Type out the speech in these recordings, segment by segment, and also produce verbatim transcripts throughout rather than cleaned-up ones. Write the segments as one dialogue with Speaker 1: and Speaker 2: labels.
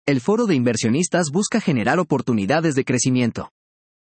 Speaker 1: El foro de inversionistas busca generar oportunidades de crecimiento.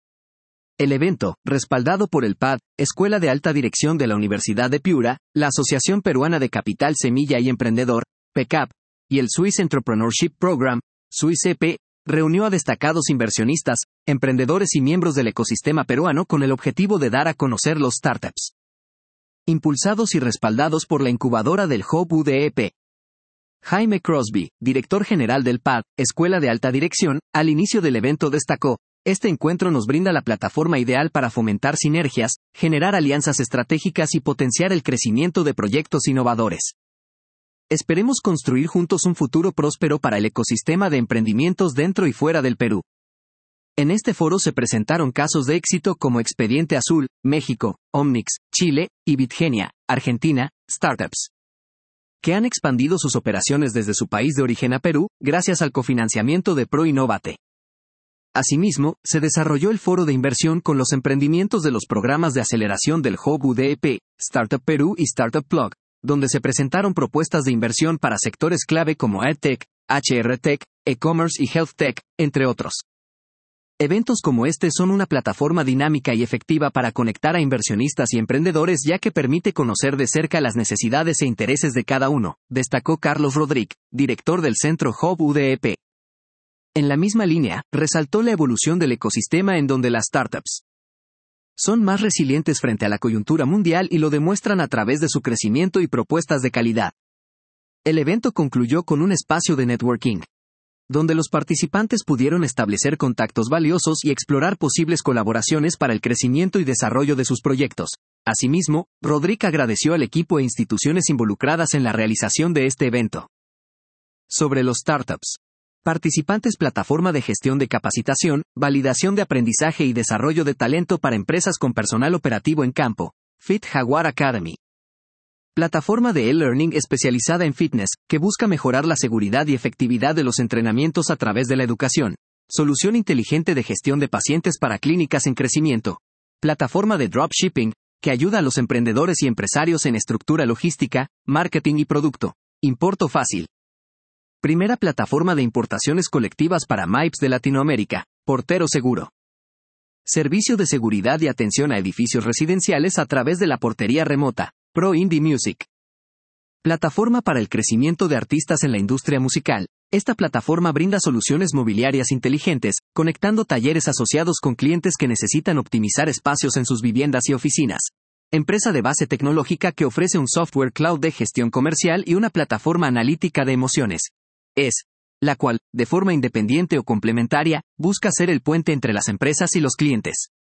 Speaker 1: El evento, respaldado por el P A D, Escuela de Alta Dirección de la Universidad de Piura, la Asociación Peruana de Capital Semilla y Emprendedor, P E C A P, y el Swiss Entrepreneurship Program, Swiss E P, reunió a destacados inversionistas, emprendedores y miembros del ecosistema peruano con el objetivo de dar a conocer los startups. Impulsados y respaldados por la incubadora del Hub U D E P. Jaime Crosby, director general del P A D, Escuela de Alta Dirección, al inicio del evento destacó: este encuentro nos brinda la plataforma ideal para fomentar sinergias, generar alianzas estratégicas y potenciar el crecimiento de proyectos innovadores. Esperemos construir juntos un futuro próspero para el ecosistema de emprendimientos dentro y fuera del Perú. En este foro se presentaron casos de éxito como Expediente Azul, México, Omnix, Chile, y Bitgenia, Argentina, startups, que han expandido sus operaciones desde su país de origen a Perú, gracias al cofinanciamiento de ProInnovate. Asimismo, se desarrolló el foro de inversión con los emprendimientos de los programas de aceleración del Hub U D E P, Startup Perú y Startup Plug, donde se presentaron propuestas de inversión para sectores clave como EdTech, H R Tech, E-Commerce y Health Tech, entre otros. Eventos como este son una plataforma dinámica y efectiva para conectar a inversionistas y emprendedores, ya que permite conocer de cerca las necesidades e intereses de cada uno, destacó Carlos Rodríguez, director del Centro Hub U D E P. En la misma línea, resaltó la evolución del ecosistema en donde las startups son más resilientes frente a la coyuntura mundial y lo demuestran a través de su crecimiento y propuestas de calidad. El evento concluyó con un espacio de networking, donde los participantes pudieron establecer contactos valiosos y explorar posibles colaboraciones para el crecimiento y desarrollo de sus proyectos. Asimismo, Rodríguez agradeció al equipo e instituciones involucradas en la realización de este evento. Sobre los startups. Participantes: plataforma de gestión de capacitación, validación de aprendizaje y desarrollo de talento para empresas con personal operativo en campo, Fit Jaguar Academy. Plataforma de e-learning especializada en fitness, que busca mejorar la seguridad y efectividad de los entrenamientos a través de la educación. Solución inteligente de gestión de pacientes para clínicas en crecimiento. Plataforma de dropshipping, que ayuda a los emprendedores y empresarios en estructura logística, marketing y producto. Importo fácil. Primera plataforma de importaciones colectivas para M I P S de Latinoamérica, Portero Seguro. Servicio de seguridad y atención a edificios residenciales a través de la portería remota, Pro Indie Music. Plataforma para el crecimiento de artistas en la industria musical. Esta plataforma brinda soluciones mobiliarias inteligentes, conectando talleres asociados con clientes que necesitan optimizar espacios en sus viviendas y oficinas. Empresa de base tecnológica que ofrece un software cloud de gestión comercial y una plataforma analítica de emociones. Es, la cual, de forma independiente o complementaria, busca ser el puente entre las empresas y los clientes.